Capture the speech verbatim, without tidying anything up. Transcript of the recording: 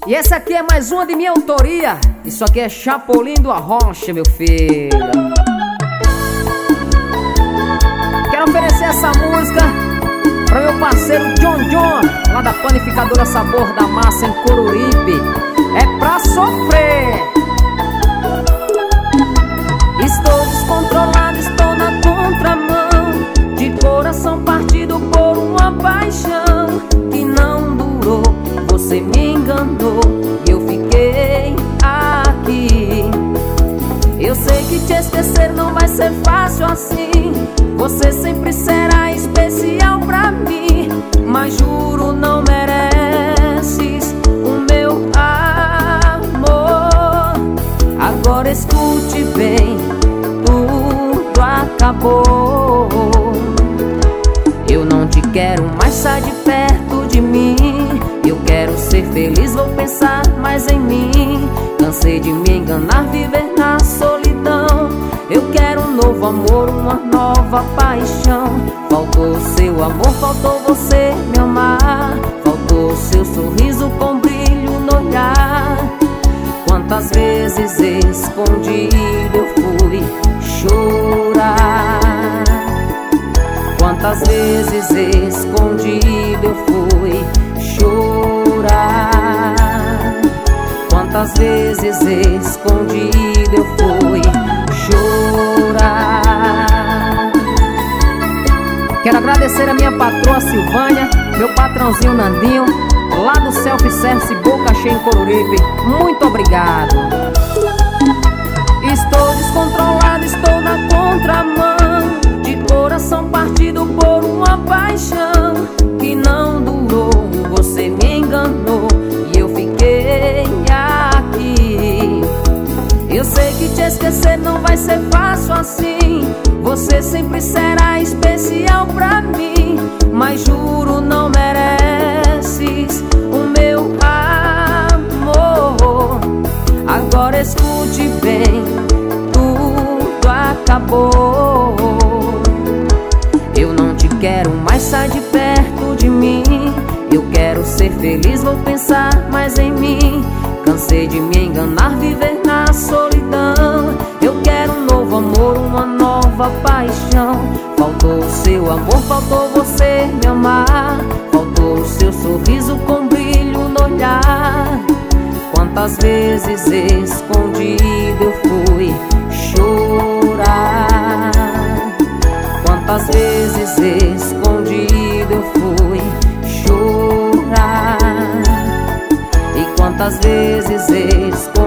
E essa aqui é mais uma de minha autoria. Isso aqui é Chapolin do Arrocha, meu filho. Quero oferecer essa música para meu parceiro John John, lá da Panificadora Sabor da Massa em Coruripe. É pra sofrer. Estou descontrolado, estou na contramão, de coração partido por uma paixão que não durou. Você me enganou e eu fiquei aqui. Eu sei que te esquecer não vai ser fácil assim. Você sempre será especial pra mim, mas juro não mereces o meu amor. Agora escute bem, tudo acabou. Eu não te quero mais, sai de perto de mim. Eu quero ser feliz, vou pensar mais em mim. Cansei de me enganar, viver na solidão. Eu quero um novo amor, uma nova paixão. Faltou seu amor, faltou você me amar. Faltou seu sorriso com brilho no olhar. Quantas vezes escondido eu fui chorar. Quantas vezes escondido eu fui chorar. Quantas vezes escondido eu fui chorar. Quero agradecer a minha patroa Silvânia, meu patrãozinho Nandinho, lá do Self-Service Boca Cheia em Coruripe. Muito obrigado. Estou descontrolado, estou na contramão, de coração partido por uma paixão que não durou. Você me enganou e eu fiquei aqui. Eu sei que te esquecer não vai ser fácil assim. Você sempre será especial pra mim, mas juro não mereces o meu amor. Agora escute bem, tudo acabou. Eu não te quero mais, sai de perto de mim. Eu quero ser feliz, vou pensar mais em mim. Cansei de me enganar, viver na solidão. Eu quero um novo amor, uma nova paixão. Faltou o seu amor, faltou você me amar. Faltou o seu sorriso com brilho no olhar. Quantas vezes escondido eu fui chorar. Quantas vezes escondido eu fui chorar. E quantas vezes escondido